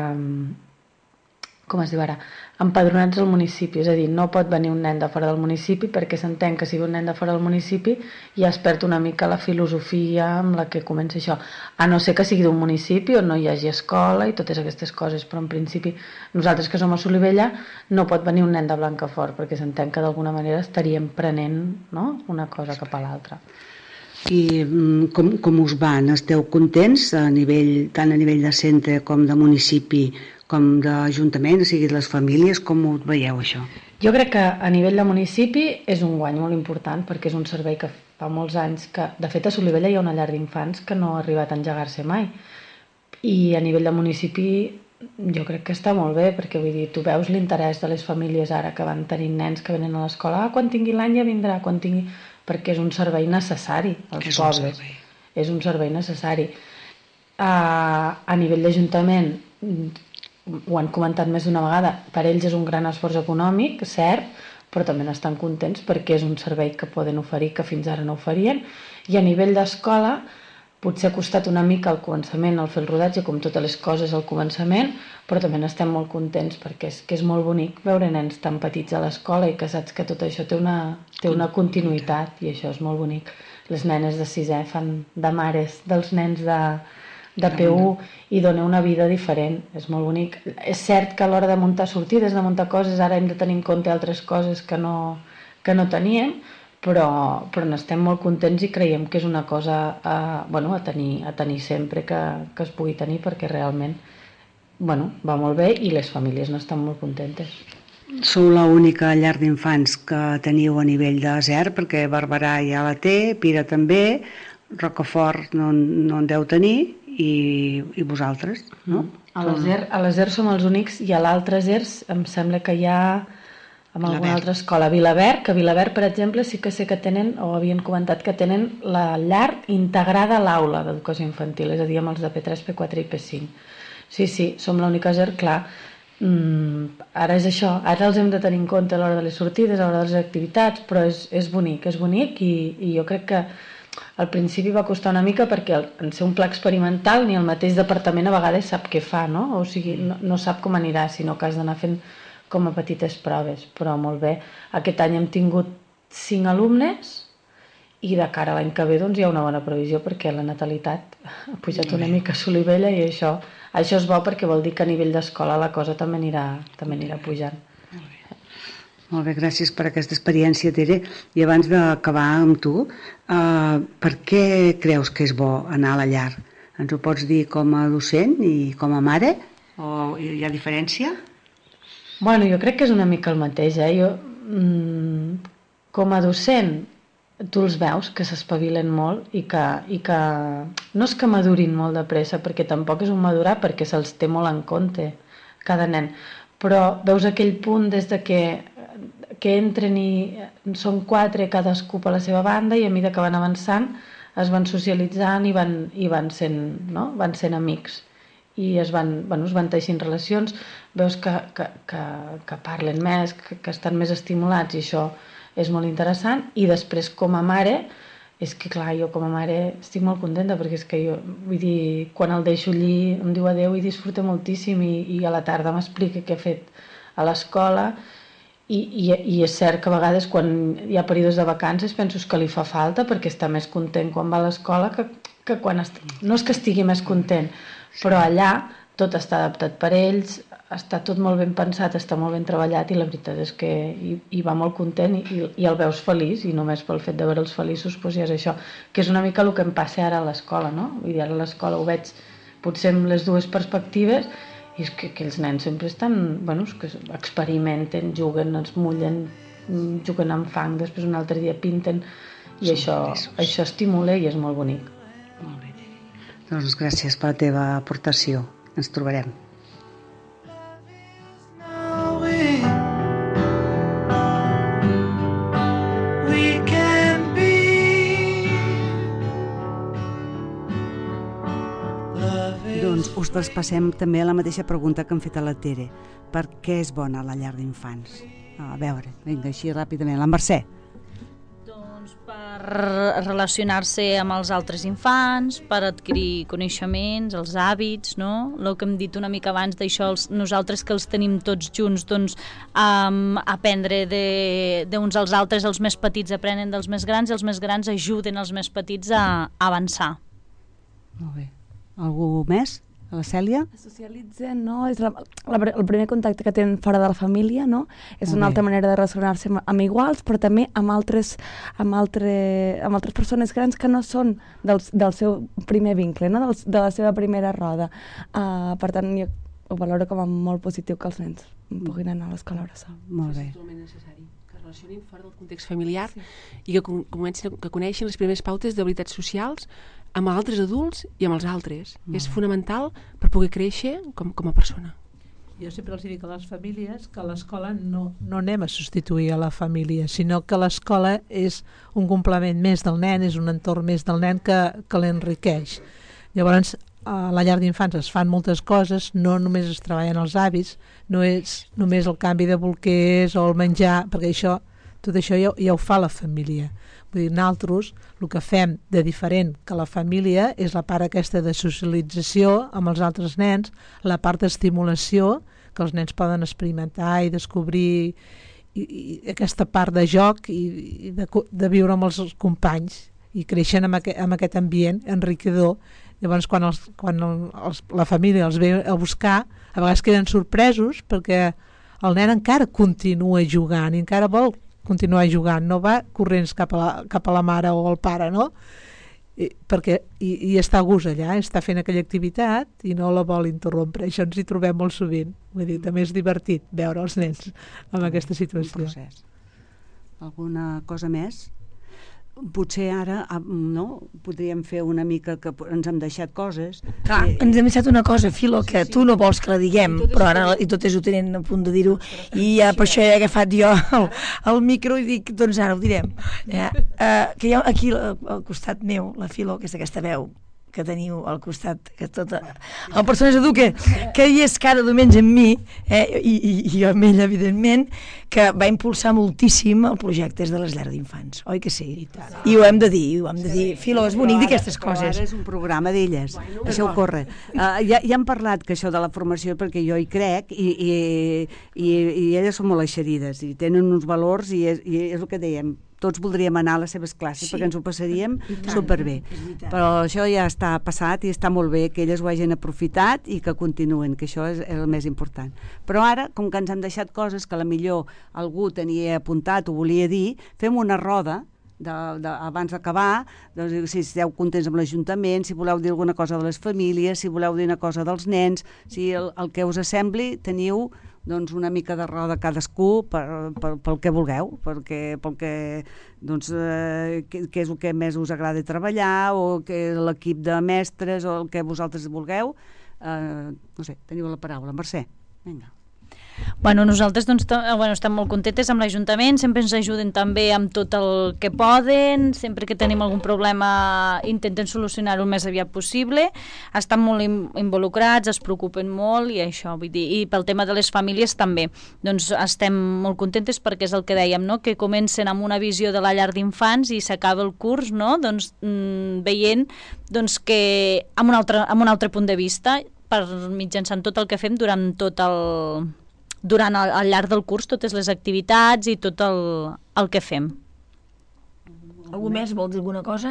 empadronats al municipi, és a dir, no pot venir un nen de fora del municipi perquè s'entén que sigui un nen de fora del municipi i es perd una mica la filosofia amb la que comença això, a no ser que sigui d'un municipi on no hi hagi escola i totes aquestes coses, però en principi nosaltres que som a Solivella no pot venir un nen de Blancafort perquè s'entén que d'alguna manera estaríem prenent, no?, una cosa cap a l'altra. I com us van? Esteu contents tant a nivell de centre com de municipi com d'Ajuntament, o sigui, les famílies, com ho veieu això? Jo crec que a nivell de municipi és un guany molt important perquè és un servei que fa molts anys que, de fet, a Solivella hi ha una llar d'infants que no ha arribat a engegar-se mai. I a nivell de municipi jo crec que està molt bé perquè, vull dir, tu veus l'interès de les famílies ara que van tenint nens que venen a l'escola, quan tingui l'any ja vindrà, perquè és un servei necessari als pobles. És un servei necessari. A nivell d'Ajuntament, ho han comentat més d'una vegada, per ells és un gran esforç econòmic, cert, però també n'estan contents perquè és un servei que poden oferir que fins ara no oferien, i a nivell d'escola potser ha costat una mica al començament el fer el rodatge, com totes les coses al començament, però també n'estem molt contents perquè és molt bonic veure nens tan petits a l'escola i que saps que tot això té una continuïtat, i això és molt bonic. Les nenes de 6è fan de mares dels nens de P1 i dona una vida diferent, és molt bonic. És cert que a l'hora de muntar sortides, de muntar coses, ara hem de tenir en compte altres coses que no teníem, però n'estem molt contents i creiem que és una cosa a tenir sempre que es pugui tenir, perquè realment va molt bé i les famílies n'estan molt contentes. Sou l'única llar d'infants que teniu a nivell de ZER, perquè Barberà ja la té, Pira també, Rocafort no en deu tenir, i vosaltres, no? A la ZER som els únics, i a l'altre ZER em sembla que hi ha amb alguna altra escola. Que a Vilaverd, per exemple, sí que sé que tenen, o havien comentat que tenen la llar integrada a l'aula d'educació infantil, és a dir, amb els de P3, P4 i P5. Sí, som l'única ZER, clar. Ara és això, ara els hem de tenir en compte a l'hora de les sortides, a l'hora de les activitats, però és bonic i jo crec que al principi va costar una mica perquè en ser un pla experimental ni el mateix departament a vegades sap què fa, no? O sigui, no sap com anirà, sinó que has d'anar fent com a petites proves, però molt bé. Aquest any hem tingut 5 alumnes i de cara a l'any que ve doncs, hi ha una bona previsió perquè la natalitat ha pujat una mica a Solivella i això és bo perquè vol dir que a nivell d'escola la cosa també anirà pujant. Molt bé, gràcies per aquesta experiència, Tere. I abans d'acabar amb tu, per què creus que és bo anar a la llar? Ens ho pots dir com a docent i com a mare? O hi ha diferència? Bueno, jo crec que és una mica el mateix. Jo, com a docent, tu els veus que s'espavilen molt i que no és que madurin molt de pressa, perquè tampoc és un madurar, perquè se'ls té molt en compte cada nen, però veus aquell punt des de que entren i són 4 cadascú per la seva banda, i a mesura que van avançant es van socialitzant i van sent amics i es van teixint relacions, veus que parlen més, que estan més estimulats, i això és molt interessant. I després, com a mare, és que clar, jo com a mare estic molt contenta, perquè és que jo, vull dir, quan el deixo allí em diu adeu i disfruta moltíssim, i a la tarda m'explica què ha fet a l'escola, i és cert que a vegades quan hi ha períodes de vacances penso que li fa falta, perquè està més content quan va a l'escola que quan no és que estigui més content, però allà tot està adaptat per ells, està tot molt ben pensat, està molt ben treballat, i la veritat és que hi va molt content i el veus feliç, i només pel fet de veure'ls feliços doncs ja és això, que és una mica el que em passa ara a l'escola, no? Vull dir, ara a l'escola ho veig potser amb les dues perspectives, i és que aquells nens sempre estan, que experimenten, juguen, es mullen, juguen amb fang, després un altre dia pinten, i això estimula i és molt bonic. Molt bé. Doncs gràcies per la teva aportació. Ens trobarem. Doncs us traspassem també la mateixa pregunta que hem fet a la Tere. Per què és bona la llar d'infants? A veure, vinga, així ràpidament. La Mercè. Doncs per relacionar-se amb els altres infants, per adquirir coneixements, els hàbits, no? El que hem dit una mica abans d'això, nosaltres que els tenim tots junts, doncs aprendre d'uns als altres, els més petits aprenen dels més grans i els més grans ajuden els més petits a avançar. Molt bé. Algú més? A la Cèlia? Socialitzen, no? És el primer contacte que tenen fora de la família, no? És una altra manera de relacionar-se amb iguals, però també amb altres persones grans que no són del seu primer vincle, no? De la seva primera roda. Per tant, jo ho valoro com a molt positiu que els nens puguin anar a l'escola abraçar. Molt bé. És totalment necessari que es relacionin fora del context familiar, i que coneixin les primeres pautes d'habilitats socials amb altres adults i amb els altres. És fonamental per poder créixer com a persona. Jo sempre els dic a les famílies que a l'escola no anem a substituir a la família, sinó que l'escola és un complement més del nen, és un entorn més del nen que l'enriqueix. Llavors, a la llar d'infants es fan moltes coses, no només es treballen els avis, no és només el canvi de bolquers o el menjar, perquè tot això ja ho fa la família. Vull dir, nosaltres el que fem de diferent que la família és la part aquesta de socialització amb els altres nens, la part d'estimulació, que els nens poden experimentar i descobrir i aquesta part de joc i de viure amb els companys i creixen en aquest ambient enriquidor. Llavors, quan la família els ve a buscar, a vegades queden sorpresos perquè el nen encara continua jugant i encara vol continuar jugant, no va corrents cap a la mare o al pare, no? I està a gust allà, està fent aquella activitat i no la vol interrompre. Això ens hi trobem molt sovint. Vull dir, també és divertit veure els nens en aquesta situació. Alguna cosa més? Potser ara podríem fer una mica, que ens hem deixat coses. Clar, ens hem deixat una cosa, Filo, que tu no vols que la diguem, però ara i tot és ho tenint a punt de dir-ho, i per això he agafat jo el micro i dic, doncs ara ho direm. Que hi ha aquí al costat meu, la Filo, que és aquesta veu que teniu al costat, que tota el personatge d'Edu que hi és cada diumenge amb mi, i jo amb ell, evidentment, que va impulsar moltíssim el projecte de les llars d'infants, oi que sí? I ho hem de dir, Filo, és bonic dir aquestes coses. Ara és un programa d'elles, això corre. Ja hem parlat que això de la formació, perquè jo hi crec, i elles són molt eixerides, i tenen uns valors, i és el que dèiem, tots voldríem anar a les seves classes perquè ens ho passaríem superbé. Però això ja està passat i està molt bé que elles ho hagin aprofitat i que continuen, que això és el més important. Però ara, com que ens hem deixat coses que a la millor algú tenia apuntat o volia dir, fem una roda abans d'acabar, doncs, si esteu contents amb l'Ajuntament, si voleu dir alguna cosa de les famílies, si voleu dir una cosa dels nens, si el que us sembli, teniu doncs una mica de roda cadascú pel que vulgueu, pel que doncs, què és el que més us agrada treballar, o que l'equip de mestres, o el que vosaltres vulgueu. No sé, teniu la paraula. Mercè, vinga. Bueno, nosaltres doncs, estem molt contentes amb l'Ajuntament, sempre ens ajuden també amb tot el que poden, sempre que tenim algun problema intenten solucionar-ho el més aviat possible, estan molt involucrats, es preocupen molt i això, vull dir, i pel tema de les famílies també, doncs estem molt contentes perquè és el que dèiem, no? Que comencen amb una visió de la llar d'infants i s'acaba el curs, no? Doncs, veient doncs, que amb un altre punt de vista, mitjançant tot el que fem durant al llarg del curs, totes les activitats i tot el que fem. Algú més vol dir alguna cosa?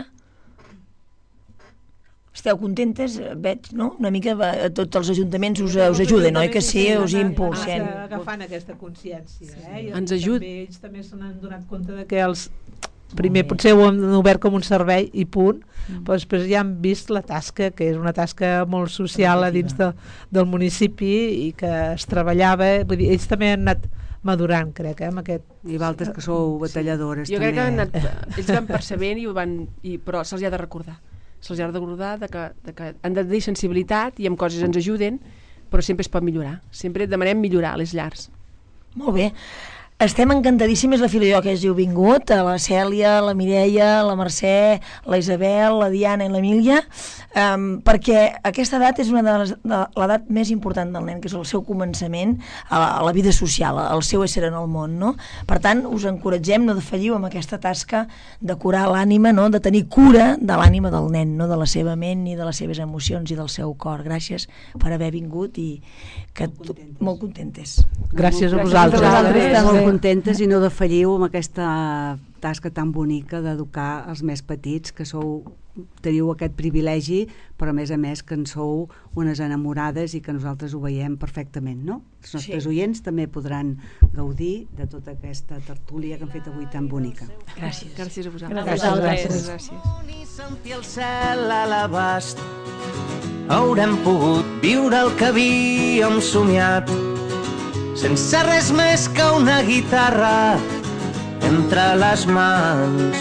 Esteu contentes? Veig, no? Una mica tots els ajuntaments us ajuden, oi que sí? Us impulsen. Agafant aquesta consciència. Ens ajuda. Ells també se n'han donat compte que primer potser ho han obert com un servei i punt, però després ja han vist la tasca, que és una tasca molt social a dins del municipi i que es treballava, vull dir, ells també han anat madurant, crec, amb aquest... I vosaltres que sou batalladores, jo també. crec que ells van percebent però se'ls ha de recordar. Se'ls ha de recordar que han de tenir sensibilitat i amb coses ens ajuden, però sempre es pot millorar. Sempre demanem millorar a les llars. Molt bé. Estem encantadíssimes, la Filo i jo, que hàgiu vingut, la Cèlia, la Mireia, la Mercè, la Isabel, la Diana i l'Emília, perquè aquesta edat és una de l'edat més important del nen, que és el seu començament a la vida social, el seu ésser en el món, no? Per tant, us encoratgem, no defalliu amb aquesta tasca de curar l'ànima, no? De tenir cura de l'ànima del nen, no de la seva ment ni de les seves emocions i del seu cor. Gràcies per haver vingut i que molt contentes. Gràcies a vosaltres. Molt contentes i no defalliu amb aquesta tasca tan bonica d'educar els més petits, que teniu aquest privilegi, però a més que en sou unes enamorades i que nosaltres ho veiem perfectament, no? Els nostres oients també podran gaudir de tota aquesta tertúlia que han fet avui tan bonica. Gràcies. Gràcies a vosaltres. Ni sentir el cel a l'abast, haurem pogut viure el que havíem somiat, sense res més que una guitarra entre les mans,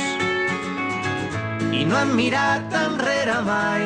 i no hem mirat enrere mai.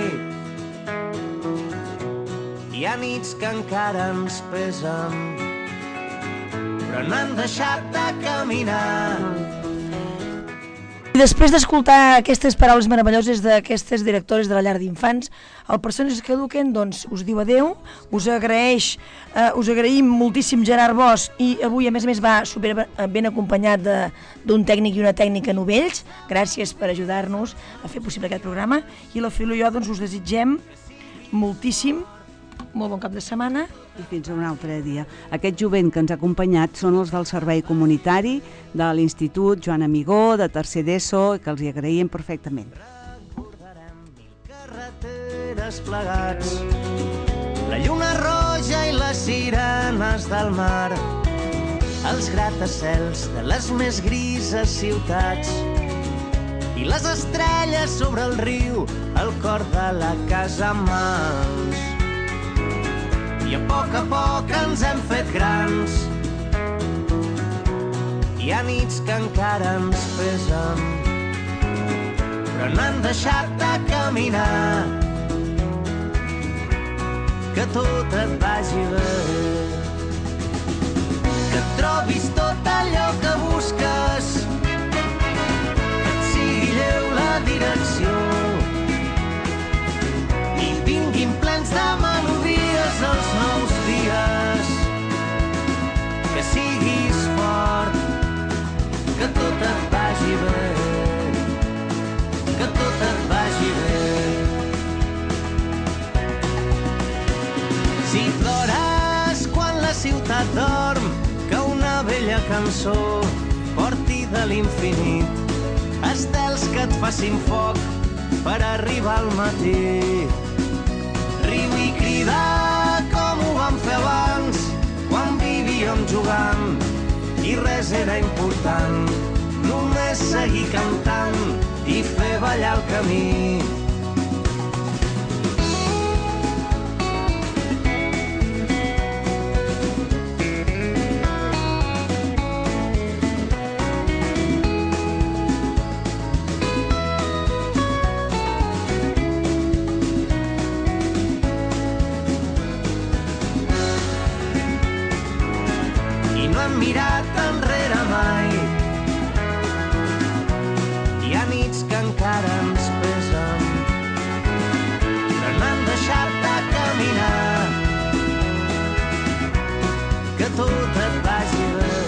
Hi ha nits que encara ens pesen, però no hem deixat de caminar. I després d'escoltar aquestes paraules meravelloses d'aquestes directores de la llar d'infants, el Persones que Eduquen doncs, us diu adeu, us agraïm moltíssim Gerard Bosch i avui a més va super ben acompanyat d'un tècnic i una tècnica novells. Gràcies per ajudar-nos a fer possible aquest programa i la Filo i jo doncs, us desitgem moltíssim, molt bon cap de setmana. I fins a un altre dia. Aquest jovent que ens ha acompanyat són els del Servei Comunitari de l'Institut Joan Amigó, de tercer d'ESO, que els hi agraïm perfectament. Recordarem 1000 carreteres plegats, la lluna roja i les sirenes del mar, els gratacels de les més grises ciutats i les estrelles sobre el riu, el cor de la casa mans. I a poc ens hem fet grans. Hi ha nits que encara ens pesen, però no han deixat de caminar. Que tot et vagi bé, que et trobis tot allò que busques, que et sigui lleu la direcció i vinguin plens de melodies els nous dies. Que siguis fort, que tot et vagi bé, que tot et vagi bé. Si plores quan la ciutat dorm, que una vella cançó porti de l'infinit estels que et facin foc per arribar al matí. Riu i cridar com ho vam fer abans, quan vivíem jugant i res era important. Només seguir cantant i fer ballar el camí. Mirat enrere mai. Hi ha nits que encara ens pesen, però no han deixat de caminar. Que tot et vagi bé,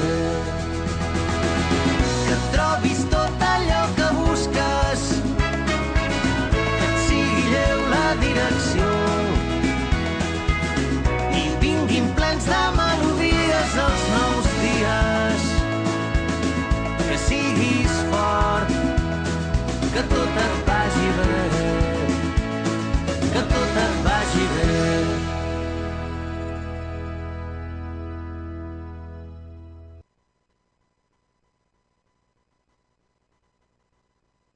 que et trobis tot allò que busques, que et sigui lleu la direcció i vinguin plens de melodies els nous dies. Que siguis fort, que tot et